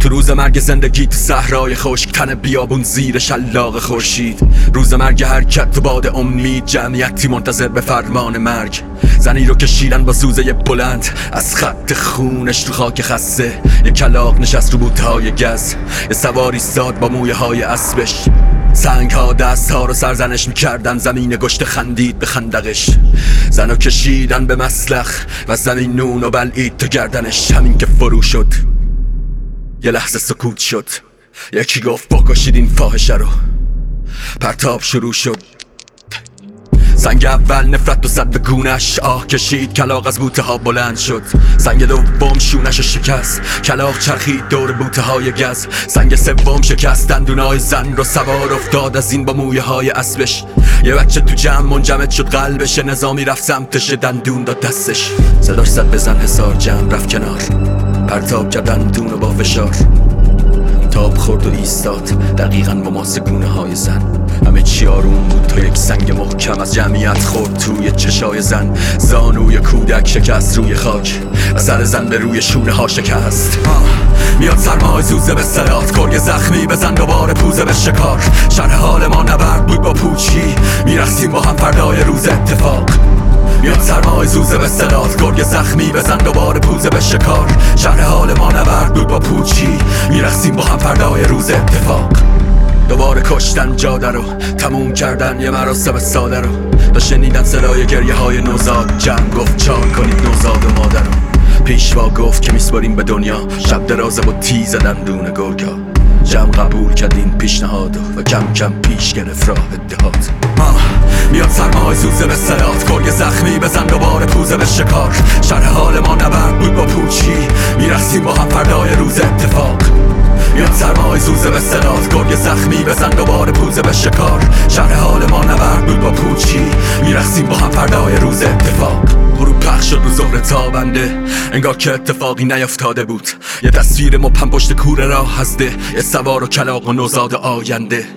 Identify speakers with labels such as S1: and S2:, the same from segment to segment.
S1: تو روز مرگ زندگی تو صحرای خشک، تن بیابون زیر شلاق خورشید. روز مرگ حرکت تو باد امید، جمعیتی منتظر به فرمان مرگ. زنی رو کشیدن با سوزه بلند از خط خونش تو خاک خسته. یه کلاغ نشست رو بوتهای گز، یه سواری ساد با مویه های اسبش. سنگ ها دست ها رو سرزنش میکردن، زمین گشت خندید به خندقش. زنو کشیدن به مسلخ و زمین نون و بلعید تو گردنش. همین که فرو شد یه لحظه سکوت شد، یکی گفت بکشید این فاحشه رو. پرتاب شروع شد، سنگ اول نفرت و زد به گونش. آه کشید، کلاغ از بوته ها بلند شد. سنگ دوم شونش شکست، کلاغ چرخید دور بوته های گز. سنگ سوم شکست دندونای زن رو، سوار افتاد از این با مویه های اسبش. یه بچه تو جمع منجمد شد قلبش، نظامی رفت سمتش دندون داد دستش. صداش زد بزن حصار، جمع رفت کنار، پرتاب کرد دندون و با فشار. تاب خورد و ایستاد دقیقاً با ماسه گونه های زن. همه چی آروم بود تا یک سنگ محکم از جمعیت خورد توی چشای زن. زانوی کودک شکست روی خاک و سر زن به روی شونه ها شکست. میاد سرمای زوزه به صدات، گرگ زخمی بزن دوباره پوزه به شکار. شرح حال ما نبرد بود با پوچی، میرقصیم با هم فردای روز اتفاق. میاد سرمای زوزه به صدات، گرگ زخمی بزن دوباره پوزه به شکار. شهر حال ما نبرد بود با پوچی، میرقصیم با هم فردای روز اتفاق. دوباره کشتن جاده رو، تموم کردن یه مراسم ساده رو. تا شنیدن صدای گریه های نوزاد، جمع گفت چار کنید نوزاد و مادر رو. پیشوا گفت که میسپاریم به دنیا، شب درازه با تیز دندون گرگا. جمع قبول کرد این پیشنهاد و کم کم پیش گرفت راه اتحاد. میاد سرمای زوزه به صدات، گرگ زخمی بزن دوباره پوزه به شکار. شرح حال ما نبرد بود با پوچی، میرقصیم با هم فردای روز اتفاق. میاد سرمای زوزه به صدات، گرگ زخمی بزن دوباره پوزه به شکار. شرح حال ما نبرد بود با پوچی، میرقصیم با هم فردای روز اتفاق. غروب پخش شد رو ظهر تابنده، انگار که اتفاقی نیفتاده بود. یه تصویر مبهم پشت کوره راه هسته، یه سوار و کلاغ و نوزاد آینده.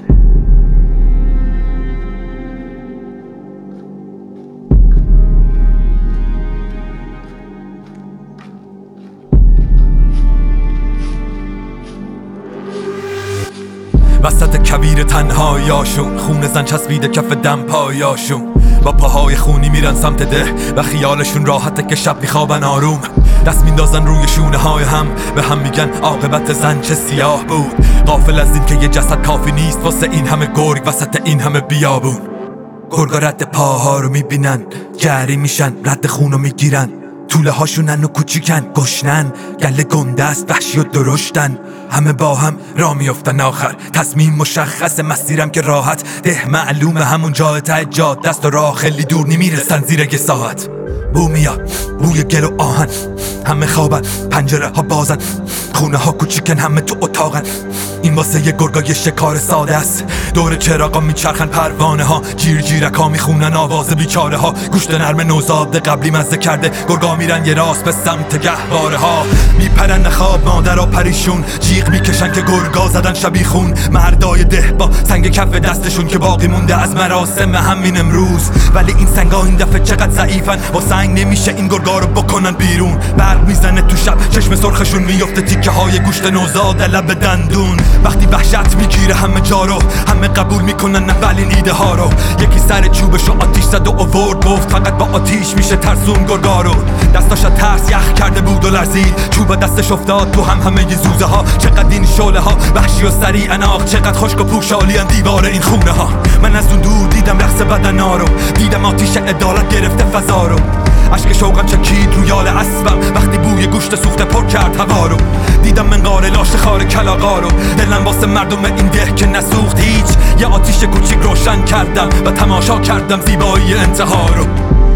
S2: وسط کویر تنهاییاشون، خون زن چسبیده کف دم پایاشون. با پاهای خونی میرن سمت ده و خیالشون راحته که شب میخوابن آروم. دست میندازن روی شونه های هم، به هم میگن عاقبت زن چه سیاه بود. غافل از این که یه جسد کافی نیست واسه این همه گرگ وسط این همه بیابون. گرگا رد پاها رو میبینن، جری میشن، رد خون رو میگیرن. طوله هاشونن و کوچیکن، گشنن، گله گنده است، وحشی و درشتن. همه با هم را میافتن آخر، تصمیم مشخص، مسیرم که راحت. ده معلومه همون جای ته جاده است و راه خیلی دور نمیرسن زیر یه ساعت. بو میاد، بوی گل و آهن، همه خوابن، پنجره ها بازن، خونه ها کوچیکن، همه تو اتاقن. این واسه یه گرگا یه شکار ساده است. دور چراغا میچرخن پروانه ها، جیر جیرک ها میخونن آواز بیچاره ها. گوشت نرم نوزاد قبلی مزه کرده، گرگا میرن یه راست به سمت گهواره ها. میپرن نخواب مادر ها پریشون، جیغ میکشن که گرگا زدن شبیخون. مردای ده با سنگ کف دستشون که باقی مونده از مراسم همین امروز. ولی این سنگا این دفعه چقدر ضعیفن، با سنگ نمیشه این گرگا رو بکنن بیرون. برق میزنه تو شب، چشم سرخشون میفته تیکه های گوشت نوزاد لب دندون. وقتی وحشت میگیره همه جا رو، همه قبول میکنن اولین ایده ها رو. یکی سر چوبشو آتیش زد و آورد، گفت فقط با آتیش میشه ترسون گرگا رو. دستاش ترس یخ کرده بود و لرزید، چوب دستش افتاد تو همه زوزه ها. چقدر این شعله ها وحشی و سریع اناق، چقدر خشک و پوشالی ان دیوار این خونه ها. من از اون دور دیدم رقص بدنا رو، دیدم آتیش عدالت گرفته فضا رو. اشک شوقم چکید روی یال اسبم وقتی بوی گوشت سوخته پر کرد هوا رو. دیدم منقار لاش خار کلاغا رو، دلم واسه مردم این ده که نسوخت هیچ. یه آتیش کوچیک روشن کردم و تماشا کردم زیبایی انتها رو.